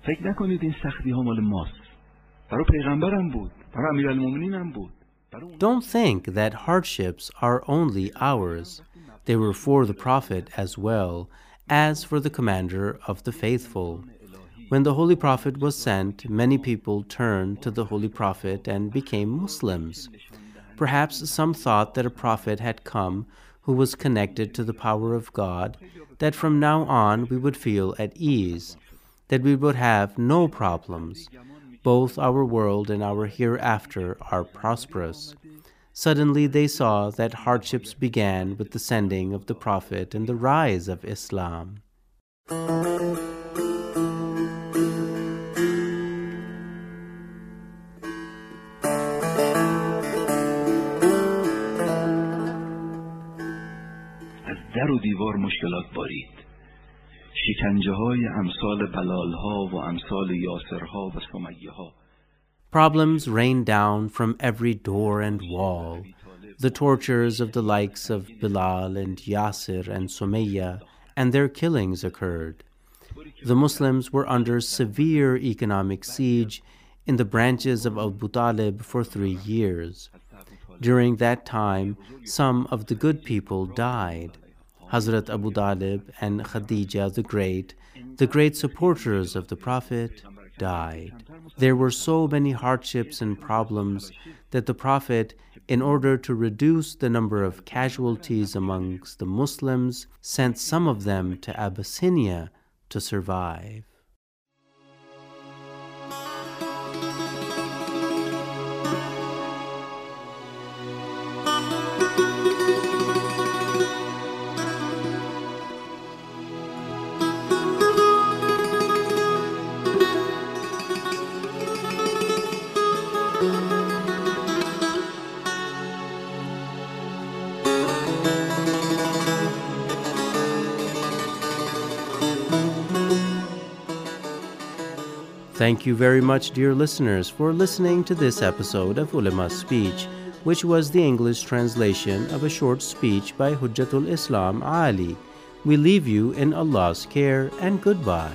فکر نکنید این سختی ها مال ماست. برای پیغمبرم بود، برای امیرالمومنینم بود. Don't think that hardships are only ours. They were for the Prophet as well as for the commander of the faithful. When the Holy Prophet was sent, many people turned to the Holy Prophet and became Muslims. Perhaps some thought that a prophet had come who was connected to the power of God, that from now on we would feel at ease, that we would have no problems. Both our world and our hereafter are prosperous. Suddenly they saw that hardships began with the sending of the Prophet and the rise of Islam. از در و دیوار مشکلات بارید. شکنجه های امثال بلال ها و امثال یاسر ها و سمیه ها. Problems rained down from every door and wall. The tortures of the likes of Bilal and Yasir and Sumayya and their killings occurred. The Muslims were under severe economic siege in the branches of Abu Talib for 3 years. During that time, some of the good people died. Hazrat Abu Talib and Khadija the great supporters of the Prophet, died. There were so many hardships and problems that the Prophet, in order to reduce the number of casualties amongst the Muslims, sent some of them to Abyssinia to survive. Thank you very much, dear listeners, for listening to this episode of Ulama's Speech, which was the English translation of a short speech by Hujjatul Islam Ali. We leave you in Allah's care and goodbye.